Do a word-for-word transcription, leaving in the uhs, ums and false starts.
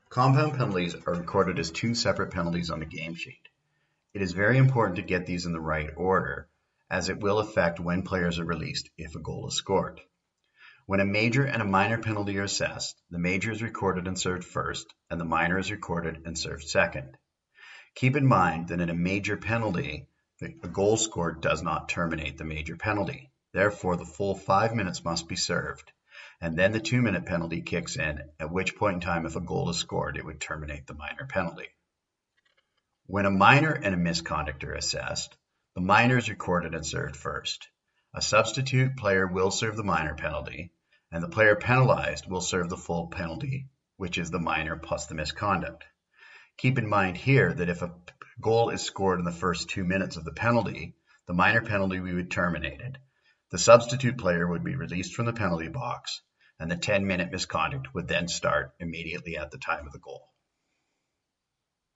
Compound penalties are recorded as two separate penalties on the game sheet. It is very important to get these in the right order, as it will affect when players are released if a goal is scored. When a major and a minor penalty are assessed, the major is recorded and served first, and the minor is recorded and served second. Keep in mind that in a major penalty, a goal scored does not terminate the major penalty. Therefore, the full five minutes must be served, and then the two-minute penalty kicks in, at which point in time, if a goal is scored, it would terminate the minor penalty. When a minor and a misconduct are assessed, the minor is recorded and served first. A substitute player will serve the minor penalty, and the player penalized will serve the full penalty, which is the minor plus the misconduct. Keep in mind here that if a goal is scored in the first two minutes of the penalty, the minor penalty would be terminated. The substitute player would be released from the penalty box, and the ten-minute misconduct would then start immediately at the time of the goal.